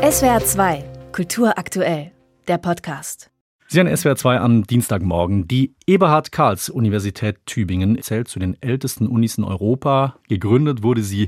SWR 2, Kultur aktuell, der Podcast. Sie hören SWR 2 am Dienstagmorgen. Die Eberhard-Karls-Universität Tübingen zählt zu den ältesten Unis in Europa. Gegründet wurde sie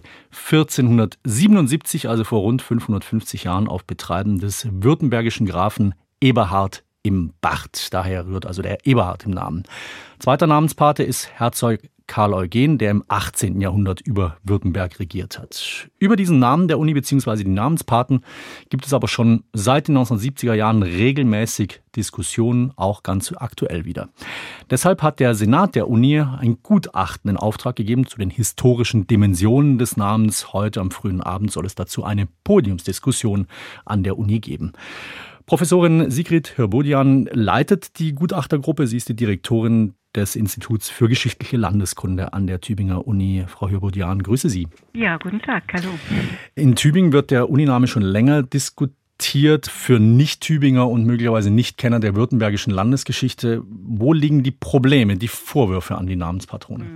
1477, also vor rund 550 Jahren, auf Betreiben des württembergischen Grafen Eberhard im Bart. Daher rührt also der Eberhard im Namen. Zweiter Namenspate ist Herzog Karl Eugen, der im 18. Jahrhundert über Württemberg regiert hat. Über diesen Namen der Uni bzw. die Namenspaten gibt es aber schon seit den 1970er Jahren regelmäßig Diskussionen, auch ganz aktuell wieder. Deshalb hat der Senat der Uni ein Gutachten in Auftrag gegeben zu den historischen Dimensionen des Namens. Heute am frühen Abend soll es dazu eine Podiumsdiskussion an der Uni geben. Professorin Sigrid Hirbodian leitet die Gutachtergruppe. Sie ist die Direktorin des Instituts für geschichtliche Landeskunde an der Tübinger Uni. Frau Hirbodian, grüße Sie. Ja, guten Tag, hallo. In Tübingen wird der Uniname schon länger diskutiert. Für Nicht-Tübinger und möglicherweise Nicht-Kenner der württembergischen Landesgeschichte, wo liegen die Probleme, die Vorwürfe an die Namenspatrone?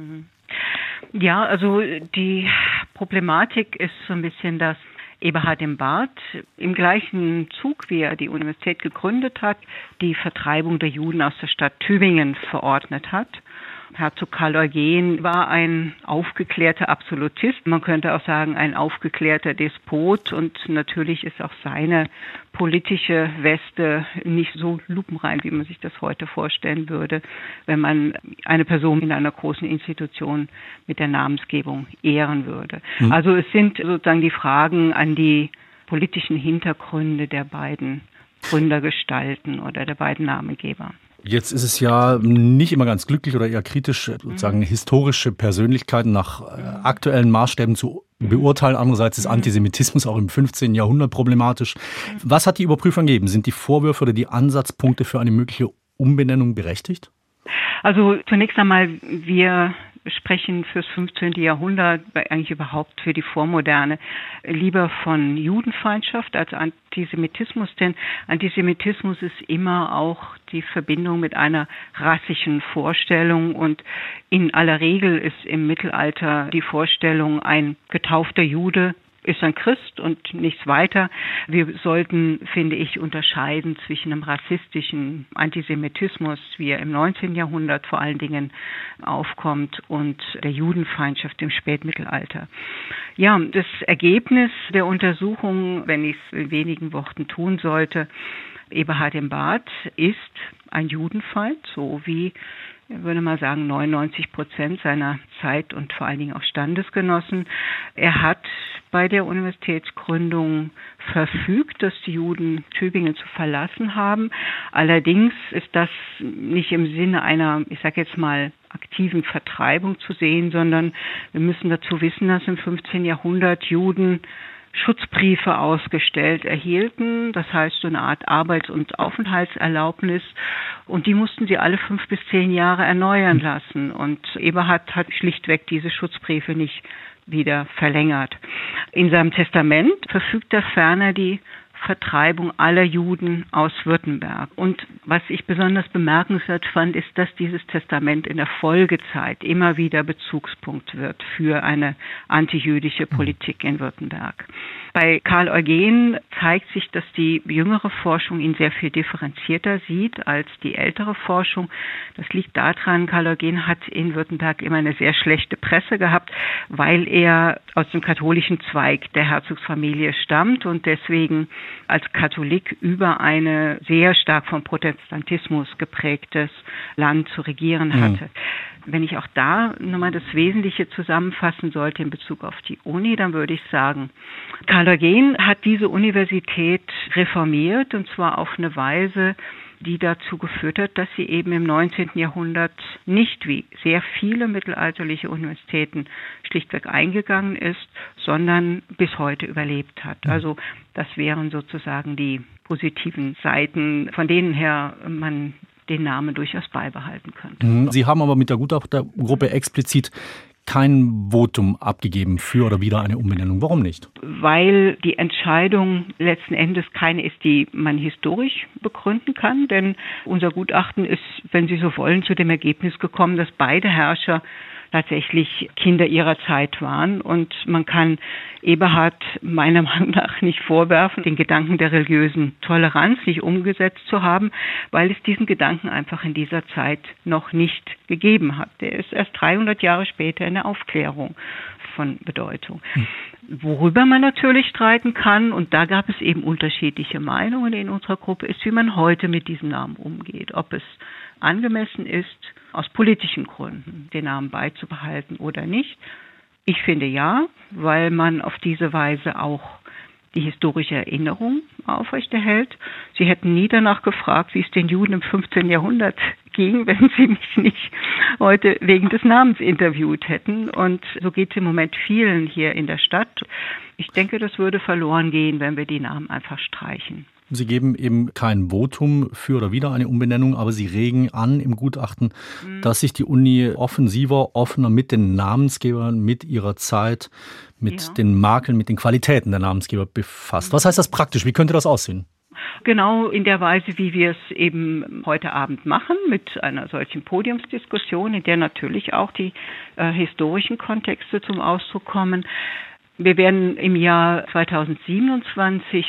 Ja, also die Problematik ist so ein bisschen, dass Eberhard im Bart im gleichen Zug, wie er die Universität gegründet hat, die Vertreibung der Juden aus der Stadt Tübingen verordnet hat. Herzog Karl Eugen war ein aufgeklärter Absolutist, man könnte auch sagen ein aufgeklärter Despot, und natürlich ist auch seine politische Weste nicht so lupenrein, wie man sich das heute vorstellen würde, wenn man eine Person in einer großen Institution mit der Namensgebung ehren würde. Also es sind sozusagen die Fragen an die politischen Hintergründe der beiden Gründergestalten oder der beiden Namengeber. Jetzt ist es ja nicht immer ganz glücklich oder eher kritisch, sozusagen historische Persönlichkeiten nach aktuellen Maßstäben zu beurteilen. Andererseits ist Antisemitismus auch im 15. Jahrhundert problematisch. Was hat die Überprüfung gegeben? Sind die Vorwürfe oder die Ansatzpunkte für eine mögliche Umbenennung berechtigt? Also zunächst einmal, wir sprechen fürs 15. Jahrhundert, eigentlich überhaupt für die Vormoderne, lieber von Judenfeindschaft als Antisemitismus, denn Antisemitismus ist immer auch die Verbindung mit einer rassischen Vorstellung, und in aller Regel ist im Mittelalter die Vorstellung, ein getaufter Jude ist ein Christ und nichts weiter. Wir sollten, finde ich, unterscheiden zwischen einem rassistischen Antisemitismus, wie er im 19. Jahrhundert vor allen Dingen aufkommt, und der Judenfeindschaft im Spätmittelalter. Ja, das Ergebnis der Untersuchung, wenn ich es in wenigen Worten tun sollte, Eberhard im Bart ist ein Judenfeind, so wie, ich würde mal sagen, 99% seiner Zeit und vor allen Dingen auch Standesgenossen. Er hat bei der Universitätsgründung verfügt, dass die Juden Tübingen zu verlassen haben. Allerdings ist das nicht im Sinne einer, ich sage jetzt mal, aktiven Vertreibung zu sehen, sondern wir müssen dazu wissen, dass im 15. Jahrhundert Juden Schutzbriefe ausgestellt erhielten, das heißt so eine Art Arbeits- und Aufenthaltserlaubnis, und die mussten sie alle 5 bis 10 Jahre erneuern lassen, und Eberhard hat schlichtweg diese Schutzbriefe nicht wieder verlängert. In seinem Testament verfügt er ferner die Vertreibung aller Juden aus Württemberg. Und was ich besonders bemerkenswert fand, ist, dass dieses Testament in der Folgezeit immer wieder Bezugspunkt wird für eine antijüdische Politik in Württemberg. Bei Karl Eugen zeigt sich, dass die jüngere Forschung ihn sehr viel differenzierter sieht als die ältere Forschung. Das liegt daran, Karl Eugen hat in Württemberg immer eine sehr schlechte Presse gehabt, weil er aus dem katholischen Zweig der Herzogsfamilie stammt und deswegen als Katholik über ein sehr stark vom Protestantismus geprägtes Land zu regieren hatte. Wenn ich auch da nochmal das Wesentliche zusammenfassen sollte in Bezug auf die Uni, dann würde ich sagen, Karl Eugen hat diese Universität reformiert, und zwar auf eine Weise, die dazu geführt hat, dass sie eben im 19. Jahrhundert nicht wie sehr viele mittelalterliche Universitäten schlichtweg eingegangen ist, sondern bis heute überlebt hat. Also das wären sozusagen die positiven Seiten, von denen her man den Namen durchaus beibehalten könnte. Sie haben aber mit der Gutachtergruppe explizit kein Votum abgegeben für oder wider eine Umbenennung. Warum nicht? Weil die Entscheidung letzten Endes keine ist, die man historisch begründen kann. Denn unser Gutachten ist, wenn Sie so wollen, zu dem Ergebnis gekommen, dass beide Herrscher tatsächlich Kinder ihrer Zeit waren. Und man kann Eberhard meiner Meinung nach nicht vorwerfen, den Gedanken der religiösen Toleranz nicht umgesetzt zu haben, weil es diesen Gedanken einfach in dieser Zeit noch nicht gegeben hat. Der ist erst 300 Jahre später in der Aufklärung von Bedeutung. Worüber man natürlich streiten kann, und da gab es eben unterschiedliche Meinungen in unserer Gruppe, ist, wie man heute mit diesem Namen umgeht. Ob es angemessen ist, aus politischen Gründen den Namen beizubehalten oder nicht. Ich finde ja, weil man auf diese Weise auch die historische Erinnerung aufrechterhält. Sie hätten nie danach gefragt, wie es den Juden im 15. Jahrhundert ging, wenn sie mich nicht heute wegen des Namens interviewt hätten. Und so geht es im Moment vielen hier in der Stadt. Ich denke, das würde verloren gehen, wenn wir die Namen einfach streichen. Sie geben eben kein Votum für oder wider eine Umbenennung, aber Sie regen an im Gutachten, dass sich die Uni offener mit den Namensgebern, mit ihrer Zeit, mit den Makeln, mit den Qualitäten der Namensgeber befasst. Was heißt das praktisch? Wie könnte das aussehen? Genau in der Weise, wie wir es eben heute Abend machen, mit einer solchen Podiumsdiskussion, in der natürlich auch die historischen Kontexte zum Ausdruck kommen. Wir werden im Jahr 2027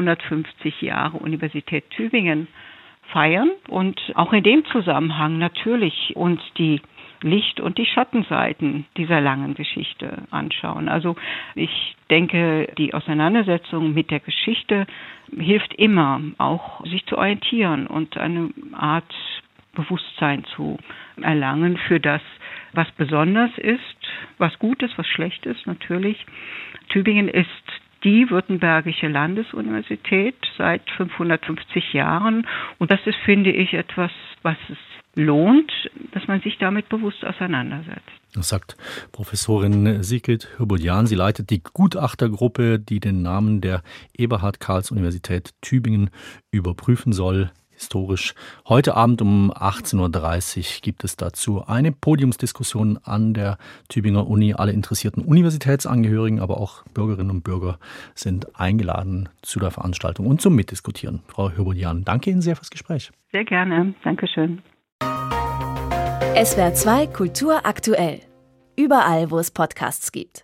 550 Jahre Universität Tübingen feiern und auch in dem Zusammenhang natürlich uns die Licht- und die Schattenseiten dieser langen Geschichte anschauen. Also ich denke, die Auseinandersetzung mit der Geschichte hilft immer, auch sich zu orientieren und eine Art Bewusstsein zu erlangen für das, was besonders ist, was gut ist, was schlecht ist natürlich. Tübingen ist die württembergische Landesuniversität seit 550 Jahren. Und das ist, finde ich, etwas, was es lohnt, dass man sich damit bewusst auseinandersetzt. Das sagt Professorin Sigrid Hrbuljan. Sie leitet die Gutachtergruppe, die den Namen der Eberhard-Karls-Universität Tübingen überprüfen soll. Historisch. Heute Abend um 18.30 Uhr gibt es dazu eine Podiumsdiskussion an der Tübinger Uni. Alle interessierten Universitätsangehörigen, aber auch Bürgerinnen und Bürger sind eingeladen zu der Veranstaltung und zum Mitdiskutieren. Frau Hrbuljan, danke Ihnen sehr fürs Gespräch. Sehr gerne. Dankeschön. SWR 2 Kultur aktuell. Überall, wo es Podcasts gibt.